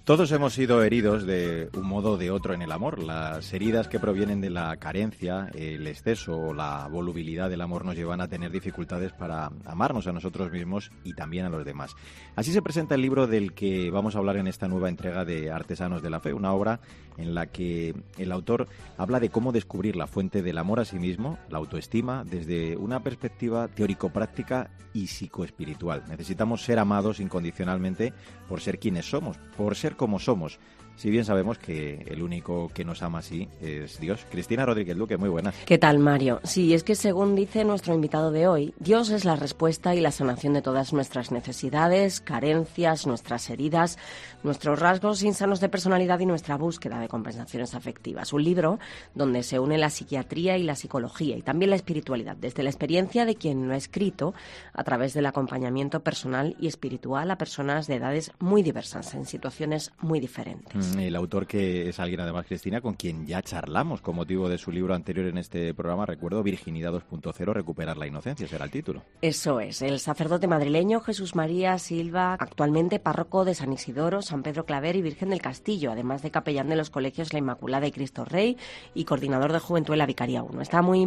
Todos hemos sido heridos de un modo o de otro en el amor. Las heridas que provienen de la carencia, el exceso o la volubilidad del amor nos llevan a tener dificultades para amarnos a nosotros mismos y también a los demás. Así se presenta el libro del que vamos a hablar en esta nueva entrega de Artesanos de la Fe, una obra en la que el autor habla de cómo descubrir la fuente del amor a sí mismo, la autoestima, desde una perspectiva teórico-práctica y psicoespiritual. Necesitamos ser amados incondicionalmente por ser quienes somos, por ser como somos, si bien sabemos que el único que nos ama así es Dios. Cristina Rodríguez Luque, muy buenas. ¿Qué tal, Mario? Sí, es que según dice nuestro invitado de hoy, Dios es la respuesta y la sanación de todas nuestras necesidades, carencias, nuestras heridas, nuestros rasgos insanos de personalidad y nuestra búsqueda de compensaciones afectivas. Un libro donde se une la psiquiatría y la psicología y también la espiritualidad, desde la experiencia de quien lo ha escrito, a través del acompañamiento personal y espiritual a personas de edades muy diversas, en situaciones muy diferentes. El autor, que es alguien además, Cristina, con quien ya charlamos con motivo de su libro anterior en este programa, recuerdo, Virginidad 2.0, Recuperar la inocencia, será el título. Eso es, el sacerdote madrileño Jesús María Silva, actualmente párroco de San Isidoro, San Pedro Claver y Virgen del Castillo, además de capellán de los colegios La Inmaculada y Cristo Rey y coordinador de Juventud en la Vicaría 1. Está muy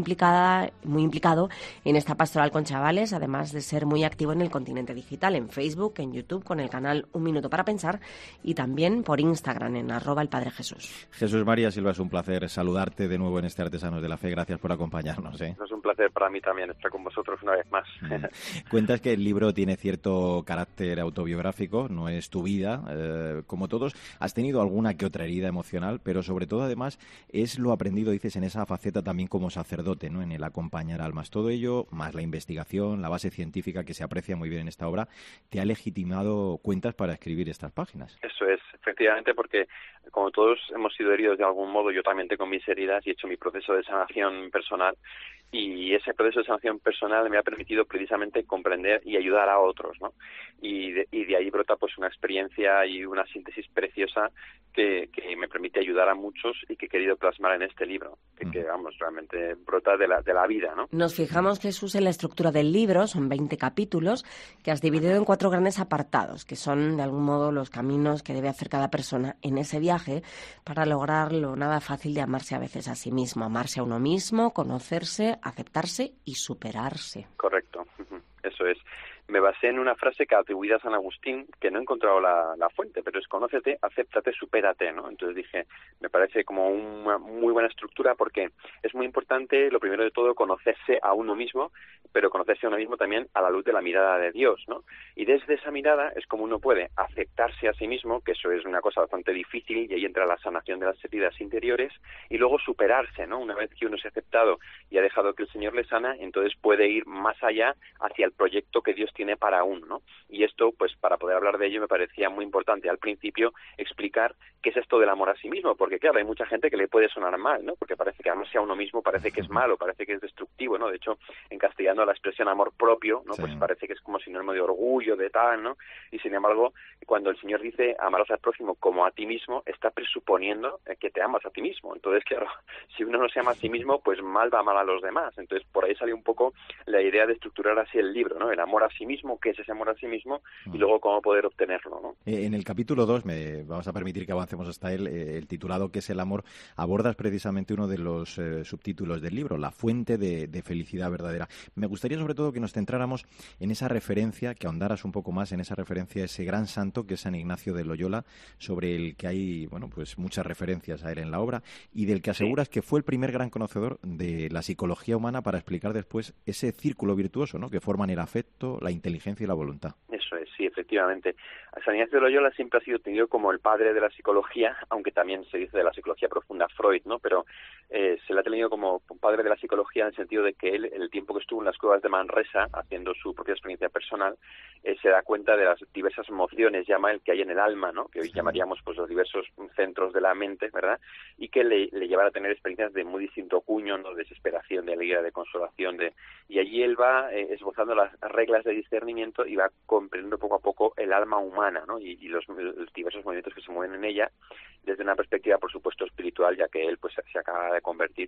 implicado en esta pastoral con chavales, además de ser muy activo en el continente digital, en Facebook, en YouTube, con el canal Un Minuto para Pensar y también por Instagram, en @elpadrejesús. Jesús María Silva, es un placer saludarte de nuevo en este Artesanos de la Fe. Gracias por acompañarnos. Es un placer para mí también estar con vosotros una vez más. Cuentas que el libro tiene cierto carácter autobiográfico, no es tu vida. Como todos, has tenido alguna que otra herida emocional, pero sobre todo, además, es lo aprendido, dices, en esa faceta también como sacerdote, ¿no? En el acompañar almas. Todo ello, más la investigación, la base científica que se aprecia muy bien en esta obra, te ha legitimado, cuentas, para escribir estas páginas. Eso es, efectivamente, porque como todos hemos sido heridos de algún modo, yo también tengo mis heridas y he hecho mi proceso de sanación personal, y ese proceso de sanación personal me ha permitido precisamente comprender y ayudar a otros, ¿no? Y de ahí brota pues una experiencia y una síntesis preciosa que me permite ayudar a muchos y que he querido plasmar en este libro, que vamos, realmente brota de la vida, ¿no? Nos fijamos, Jesús, en la estructura del libro, son 20 capítulos que has dividido en 4 grandes apartados, que son de algún modo los caminos que debe hacer cada persona en ese viaje para lograr lo nada fácil de amarse a veces a sí mismo, amarse a uno mismo, conocerse, aceptarse y superarse. Correcto, eso es. Me basé en una frase que atribuida a San Agustín, que no he encontrado la fuente, pero es: conócete, acéptate, supérate, ¿no? Entonces dije, me parece como una muy buena estructura, porque es muy importante, lo primero de todo, conocerse a uno mismo, pero conocerse a uno mismo también a la luz de la mirada de Dios, ¿no? Y desde esa mirada es como uno puede aceptarse a sí mismo, que eso es una cosa bastante difícil, y ahí entra la sanación de las heridas interiores, y luego superarse, ¿no? Una vez que uno se ha aceptado y ha dejado que el Señor le sana, entonces puede ir más allá hacia el proyecto que Dios tiene para uno, ¿no? Y esto, pues para poder hablar de ello, me parecía muy importante al principio explicar qué es esto del amor a sí mismo, porque claro, hay mucha gente que le puede sonar mal, ¿no? Porque parece que amarse a uno mismo parece que es malo, parece que es destructivo, ¿no? De hecho, en castellano la expresión amor propio, ¿no? Sí. Pues parece que es como sinónimo de orgullo, de tal, ¿no? Y sin embargo, cuando el Señor dice amarás al prójimo como a ti mismo, está presuponiendo que te amas a ti mismo. Entonces, claro, si uno no se ama a sí mismo, pues mal va a amar a los demás. Entonces, por ahí salió un poco la idea de estructurar así el libro, ¿no? El amor a sí mismo, qué es ese amor a sí mismo, y luego cómo poder obtenerlo, ¿no? En el capítulo 2, vamos a permitir que avancemos hasta él, el titulado ¿Qué es el amor?, abordas precisamente uno de los subtítulos del libro, la fuente de felicidad verdadera. Me gustaría sobre todo que nos centráramos en esa referencia, que ahondaras un poco más en esa referencia a ese gran santo que es San Ignacio de Loyola, sobre el que hay, bueno, pues muchas referencias a él en la obra, y del que aseguras que fue el primer gran conocedor de la psicología humana para explicar después ese círculo virtuoso, ¿no?, que forman el afecto, la inteligencia y la voluntad. Eso es, sí, efectivamente. San Ignacio de Loyola siempre ha sido tenido como el padre de la psicología, aunque también se dice de la psicología profunda Freud, ¿no? Pero se le ha tenido como padre de la psicología en el sentido de que él, en el tiempo que estuvo en las cuevas de Manresa, haciendo su propia experiencia personal, se da cuenta de las diversas emociones, llama el que hay en el alma, ¿no? Que hoy llamaríamos pues los diversos centros de la mente, ¿verdad? Y que le llevan a tener experiencias de muy distinto cuño, ¿no? De desesperación, de alegría, de consolación, y allí él va esbozando las reglas de discernimiento y va comprendiendo poco a poco el alma humana, ¿no? Y los diversos movimientos que se mueven en ella, desde una perspectiva, por supuesto, espiritual, ya que él pues se acaba de convertir.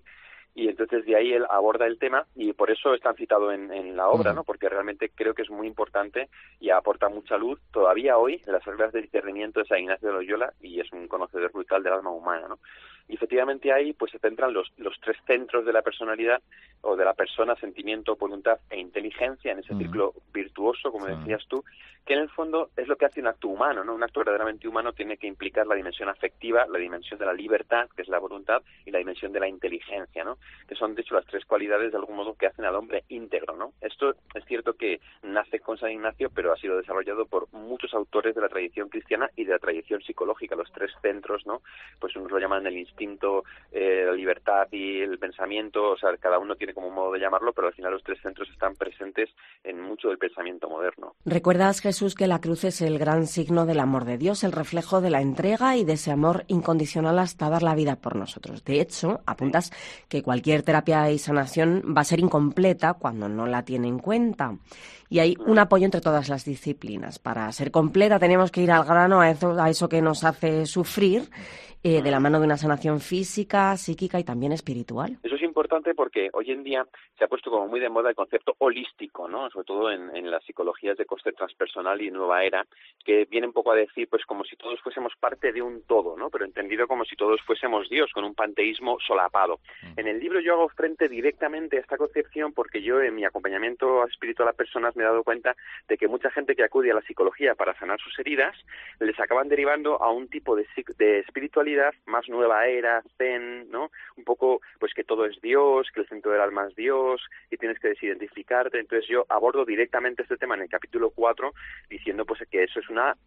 Y entonces de ahí él aborda el tema y por eso está citado en la obra, ¿no? Porque realmente creo que es muy importante y aporta mucha luz todavía hoy en las reglas de discernimiento de San Ignacio de Loyola, y es un conocedor brutal del alma humana, ¿no? Y efectivamente ahí pues se centran los 3 centros de la personalidad o de la persona: sentimiento, voluntad e inteligencia, en ese círculo virtuoso, como decías tú, que en el fondo es lo que hace un acto humano, ¿no? Un acto verdaderamente humano tiene que implicar la dimensión afectiva, la dimensión de la libertad, que es la voluntad, y la dimensión de la inteligencia, ¿no? Que son, de hecho, las 3 cualidades de algún modo que hacen al hombre íntegro, ¿no? Esto es cierto que nace con San Ignacio, pero ha sido desarrollado por muchos autores de la tradición cristiana y de la tradición psicológica. Los 3 centros, ¿no? Pues unos lo llaman el instinto, la libertad y el pensamiento, o sea, cada uno tiene como un modo de llamarlo, pero al final los 3 centros están presentes en mucho del pensamiento moderno. ¿Recuerdas, Jesús, que la cruz es el gran signo del amor de Dios, el reflejo de la entrega y de ese amor incondicional hasta dar la vida por nosotros? De hecho, apuntas que cualquier terapia y sanación va a ser incompleta cuando no la tiene en cuenta. Y hay un apoyo entre todas las disciplinas. Para ser completa tenemos que ir al grano, a eso que nos hace sufrir, de la mano de una sanación física, psíquica y también espiritual. Eso es importante porque hoy en día se ha puesto como muy de moda el concepto holístico, ¿no? Sobre todo en las psicologías de coste transpersonal y nueva era, que viene un poco a decir pues como si todos fuésemos parte de un todo, ¿no? Pero entendido como si todos fuésemos Dios, con un panteísmo solapado. En el libro yo hago frente directamente a esta concepción porque yo en mi acompañamiento espiritual a personas me he dado cuenta de que mucha gente que acude a la psicología para sanar sus heridas les acaban derivando a un tipo de espiritualidad más nueva era, zen, ¿no? Un poco, pues que todo es Dios, que el centro del alma es Dios, y tienes que desidentificarte. Entonces yo abordo directamente este tema en el capítulo 4, diciendo pues que eso es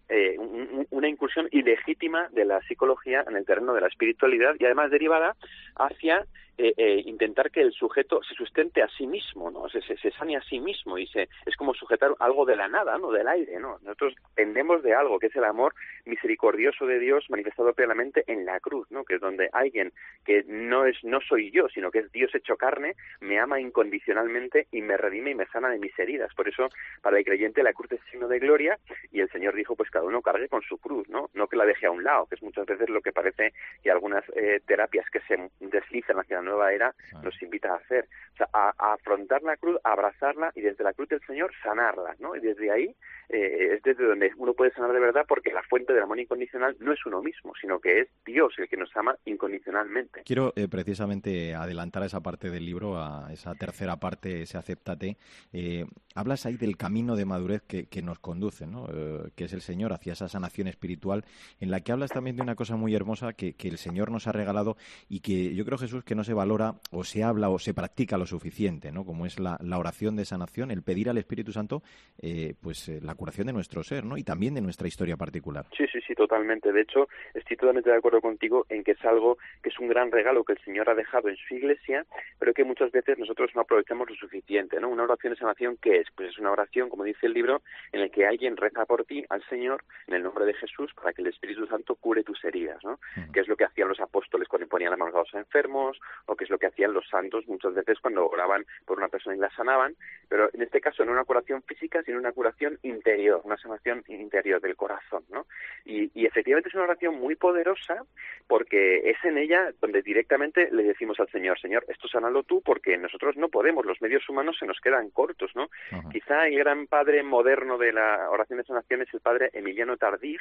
una incursión ilegítima de la psicología en el terreno de la espiritualidad y además derivada hacia intentar que el sujeto se sustente a sí mismo, ¿no? Se sane a sí mismo y es como sujetar algo de la nada, ¿no? Del aire, ¿no? Nosotros pendemos de algo que es el amor misericordioso de Dios manifestado plenamente en la cruz, ¿no? Que es donde alguien que no soy yo, sino que es Dios hecho carne, me ama incondicionalmente y me redime y me sana de mis heridas. Por eso, para el creyente la cruz es signo de gloria y el Señor dijo, pues cada uno cargue con su cruz, ¿no? No que la deje a un lado, que es muchas veces lo que parece que algunas terapias que se deslizan hacia la nueva era nos invita a hacer. O sea, a afrontar la cruz, a abrazarla y desde la cruz del Señor sanarla, ¿no? Y desde ahí es desde donde uno puede sanar de verdad, porque la fuente del amor incondicional no es uno mismo, sino que es Dios el que nos ama incondicionalmente. Quiero precisamente adelantar a esa parte del libro, a esa tercera parte, ese acéptate. Hablas ahí del camino de madurez que nos conduce, ¿no? Que es el Señor hacia esa sanación espiritual, en la que hablas también de una cosa muy hermosa que el Señor nos ha regalado y que yo creo, Jesús, que no se valora o se habla o se practica lo suficiente, ¿no? Como es la oración de sanación, el pedir al Espíritu Santo la curación de nuestro ser, ¿no? Y también de nuestra historia particular. Sí, totalmente. De hecho, estoy totalmente de acuerdo contigo en que es algo que es un gran regalo que el Señor ha dejado en su Iglesia, pero que muchas veces nosotros no aprovechamos lo suficiente, ¿no? Una oración de sanación, ¿qué es? Pues es una oración, como dice el libro, en la que alguien reza por ti al Señor en el nombre de Jesús para que el Espíritu Santo cure tus heridas, ¿no? Que es lo que hacían los apóstoles cuando ponían las manos a los enfermos, o que es lo que hacían los santos muchas veces cuando oraban por una persona y la sanaban, pero en este caso no una curación física, sino una curación interior, una sanación interior del corazón, ¿no? Y efectivamente es una oración muy poderosa porque es en ella donde directamente le decimos al Señor, Señor, esto sánalo tú porque nosotros no podemos, los medios humanos se nos quedan cortos, ¿no? Uh-huh. Quizá el gran padre moderno de la oración de sanación es el padre Emiliano Tardif,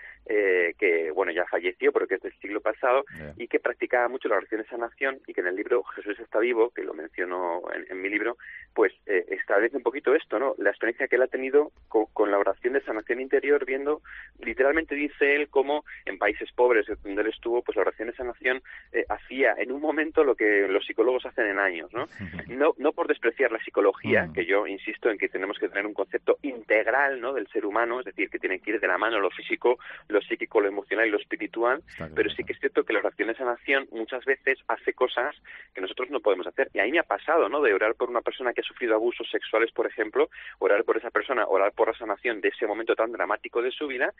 que, bueno, ya falleció, pero que es del siglo pasado, y que practicaba mucho la oración de sanación, y que en el libro Jesús está vivo, que lo menciono en mi libro, pues establece un poquito esto, ¿no? La experiencia que él ha tenido con la oración de sanación interior, viendo, literalmente dice él, cómo en países pobres donde él estuvo, pues la oración de sanación hacía en un momento lo que los psicólogos hacen en años, ¿no? No por despreciar la psicología, que yo insisto en que tenemos que tener un concepto integral, ¿no? Del ser humano, es decir, que tiene que ir de la mano lo físico, lo psíquico, lo emocional y lo espiritual, pero sí que es cierto que la oración de sanación muchas veces hace cosas que nosotros no podemos hacer. Y a mí me ha pasado, ¿no? De orar por una persona que ha sufrido abusos sexuales, por ejemplo, orar por esa persona, orar por la sanación de ese momento tan dramático de su vida,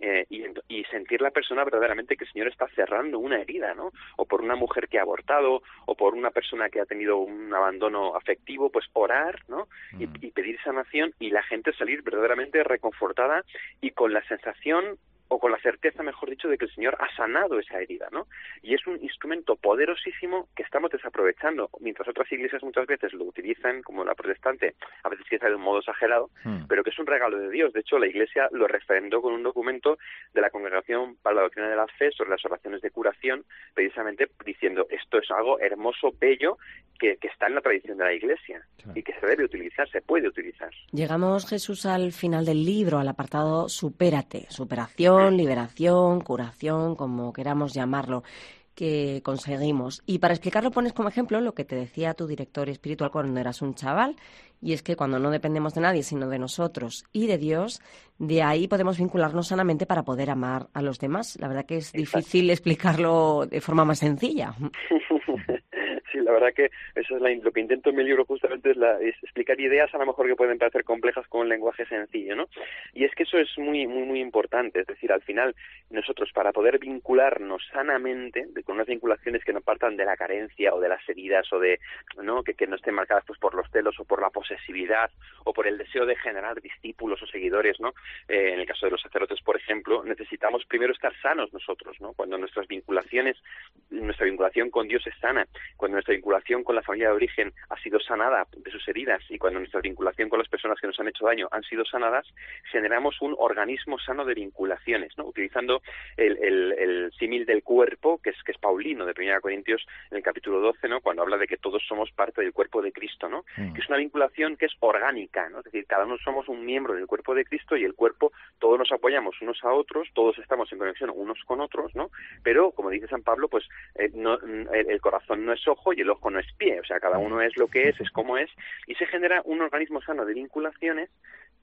y sentir la persona verdaderamente que el Señor está cerrando una herida, ¿no? O por una mujer que ha abortado, o por una persona que ha tenido un abandono afectivo, pues orar, ¿no? Y pedir sanación, y la gente salir verdaderamente reconfortada y con la sensación o con la certeza, mejor dicho, de que el Señor ha sanado esa herida, ¿no? Y es un instrumento poderosísimo que estamos desaprovechando, mientras otras iglesias muchas veces lo utilizan, como la protestante, a veces quizá de un modo exagerado, pero que es un regalo de Dios. De hecho, la Iglesia lo refrendó con un documento de la Congregación para la Doctrina de la Fe sobre las oraciones de curación, precisamente diciendo, esto es algo hermoso, bello, que está en la tradición de la Iglesia, claro, y que se debe utilizar, se puede utilizar. Llegamos, Jesús, al final del libro, al apartado Supérate, superación, liberación, curación, como queramos llamarlo, que conseguimos. Y para explicarlo pones como ejemplo lo que te decía tu director espiritual cuando eras un chaval, y es que cuando no dependemos de nadie, sino de nosotros y de Dios, de ahí podemos vincularnos sanamente para poder amar a los demás. La verdad que es difícil explicarlo de forma más sencilla. Sí, la verdad que eso es lo que intento en mi libro justamente es explicar ideas a lo mejor que pueden parecer complejas con un lenguaje sencillo, ¿no? Y es que eso es muy importante, es decir, al final nosotros para poder vincularnos sanamente, con unas vinculaciones que no partan de la carencia o de las heridas o de, ¿no?, que no estén marcadas pues por los celos o por la posesividad o por el deseo de generar discípulos o seguidores, ¿no? En el caso de los sacerdotes, por ejemplo, necesitamos primero estar sanos nosotros, ¿no? Cuando nuestra vinculación con Dios es sana, cuando nuestra vinculación con la familia de origen ha sido sanada de sus heridas y cuando nuestra vinculación con las personas que nos han hecho daño han sido sanadas, generamos un organismo sano de vinculaciones, ¿no? Utilizando el símil del cuerpo, que es Paulino, de 1 Corintios, en el capítulo 12, ¿no?, cuando habla de que todos somos parte del cuerpo de Cristo, ¿no? Que es una vinculación que es orgánica, ¿no? Es decir, cada uno somos un miembro del cuerpo de Cristo y el cuerpo, todos nos apoyamos unos a otros, todos estamos en conexión unos con otros, ¿no? Pero, como dice San Pablo, pues el corazón no es ojo y el ojo no es pie, o sea, cada uno es lo que es como es, y se genera un organismo sano de vinculaciones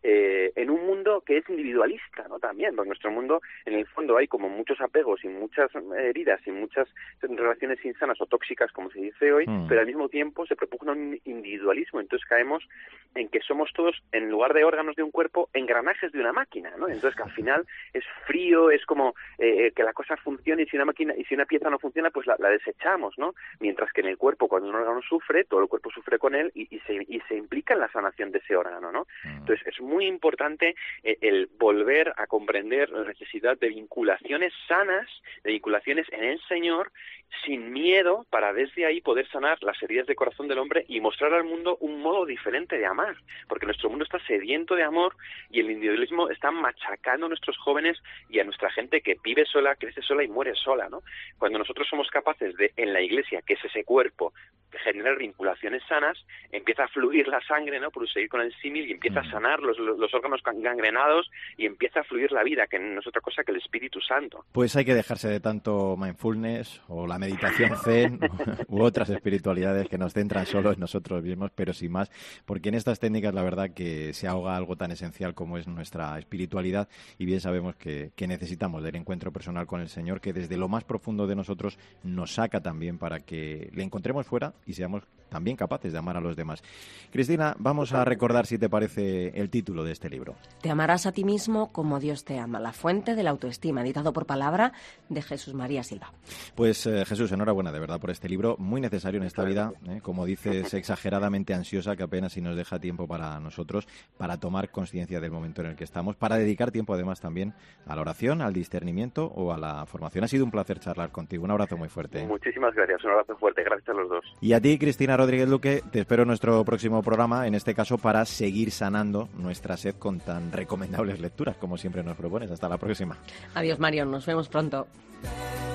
en un mundo que es individualista, ¿no? También, porque en nuestro mundo, en el fondo, hay como muchos apegos y muchas heridas y muchas relaciones insanas o tóxicas, como se dice hoy, pero al mismo tiempo se propugna un individualismo, entonces caemos en que somos todos, en lugar de órganos de un cuerpo, engranajes de una máquina, ¿no? Entonces que al final es frío, es como que la cosa funcione y si una pieza no funciona, pues la desechamos, ¿no? Mientras que en el cuerpo, cuando un órgano sufre, todo el cuerpo sufre con él y se implica en la sanación de ese órgano, ¿no? Entonces es muy importante el volver a comprender la necesidad de vinculaciones sanas, de vinculaciones en el Señor, sin miedo, para desde ahí poder sanar las heridas de corazón del hombre y mostrar al mundo un modo diferente de amar, porque nuestro mundo está sediento de amor y el individualismo está machacando a nuestros jóvenes y a nuestra gente que vive sola, crece sola y muere sola, ¿no? Cuando nosotros somos capaces de, en la Iglesia, que es ese cuerpo, generar vinculaciones sanas, empieza a fluir la sangre, ¿no?, por seguir con el símil, y empieza a sanar los órganos gangrenados y empieza a fluir la vida, que no es otra cosa que el Espíritu Santo. Pues hay que dejarse de tanto mindfulness o la meditación zen u otras espiritualidades que nos centran solo en nosotros mismos, pero sin más, porque en estas técnicas la verdad que se ahoga algo tan esencial como es nuestra espiritualidad, y bien sabemos que necesitamos del encuentro personal con el Señor, que desde lo más profundo de nosotros nos saca también para que le encontremos fuera y seamos también capaces de amar a los demás. Cristina, vamos a recordar, si te parece, el título de este libro. Te amarás a ti mismo como Dios te ama, la fuente de la autoestima, editado por Palabra, de Jesús María Silva. Pues Jesús, enhorabuena de verdad por este libro, muy necesario en esta vida, como dices, exageradamente ansiosa, que apenas si nos deja tiempo para nosotros, para tomar conciencia del momento en el que estamos, para dedicar tiempo además también a la oración, al discernimiento o a la formación. Ha sido un placer charlar contigo, un abrazo muy fuerte. Muchísimas gracias, un abrazo fuerte, gracias a los dos. Y a ti, Cristina Rodríguez Luque, te espero en nuestro próximo programa, en este caso para seguir sanando nuestra sed con tan recomendables lecturas como siempre nos propones. Hasta la próxima. Adiós, Mario, nos vemos pronto.